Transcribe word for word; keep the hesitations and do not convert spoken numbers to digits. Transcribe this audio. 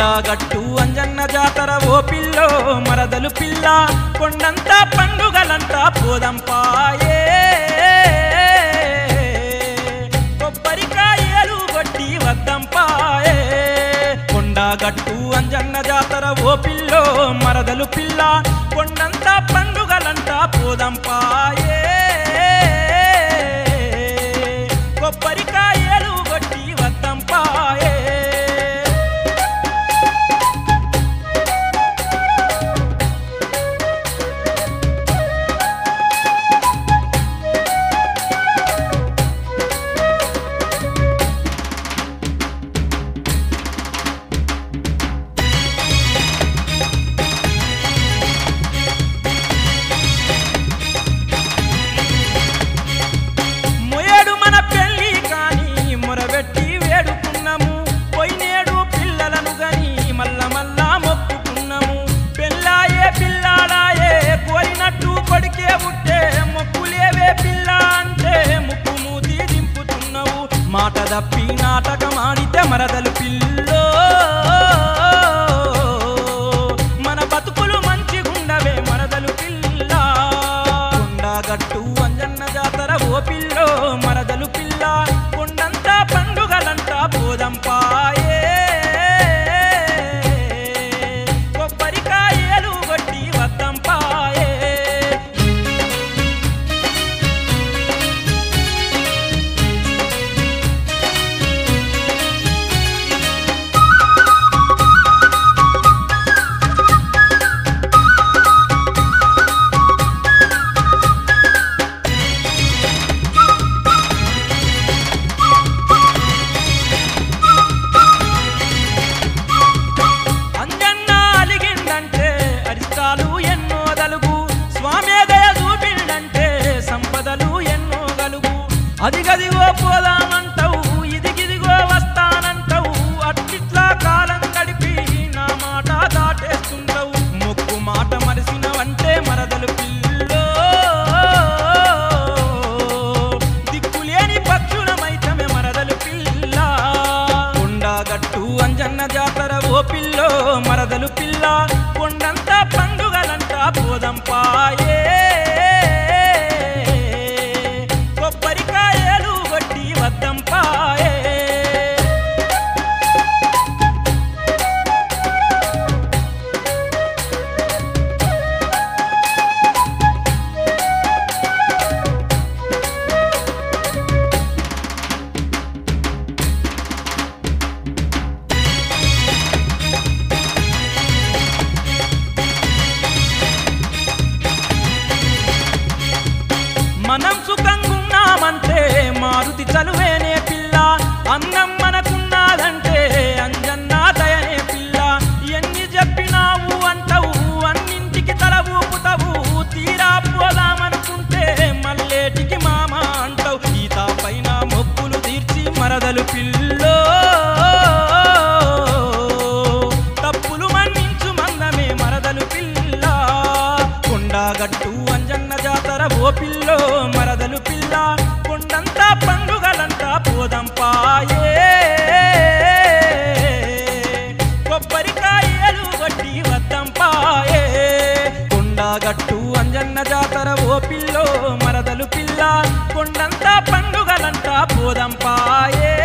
కొండగట్టు అంజన్న జాతర ఓ పిల్లో మరదలు పిల్ల కొండంతా పండుగలంతా పోదంపాయే కొబ్బరికాయలు కొట్టి వద్దంపాయే కొండగట్టు అంజన్న జాతర ఓ పిల్లో మరదలు పిల్ల కొండంతా పండుగలంతా పోదంపాయే కొబ్బరికాయలు కొట్టి వద్దంపాయే మాట దప్పి నాటకమాడితే మరదలు పిల్లో మన బతుకులు మంచిగుండవే మరదలు పిల్ల కొండగట్టు అంజన్న జాతర ఓ పిల్లో మరదలు పిల్ల కొండంతా పండుగలంతా పోదంపాయే కొబ్బరికాయలు కొట్టి వద్దంపాయే అదిగదిగో పోదామంటావు ఇదిగిదిగో వస్తానంటావు అట్టిట్లా కాలం గడిపి నా మాట దాటేస్తుంటావు మొక్కు మాట మరిసినవంటే మరదలు పిల్లో దిక్కులేని పక్షులమైతమే మరదలు పిల్ల కొండగట్టు అంజన్న జాతర ఓ పిల్లో మరదలు పిల్ల కొండంతా పండుగలంతా పోదంపాయే వద్దంపాయే మనం సుఖంగున్నామంటే మారుతి చలువేనే పిల్ల అన్నం మనకున్నదంటే అంజన్న దయనే పిల్ల ఎన్ని చెప్పినావు అంటావు అన్నింటికి తల ఊపుతావు తీరా పోదామనుకుంటే మల్లేటికి మామ అంటావు ఈత పైన మొక్కులు తీర్చి మరదలు పిల్లో తప్పులు మన్నించు మందమే మరదలు పిల్ల కొండగట్టు అంజన్న జాతర ఓ పిల్లో మరదలు పిల్ల కొండంతా పండుగలంతా పోదంపాయే కొబ్బరికాయలు కొట్టి వద్దంపాయే కొండగట్టు అంజన్న జాతర ఓ పిల్లో మరదలు పిల్ల కొండంతా పండుగలంతా పోదంపాయే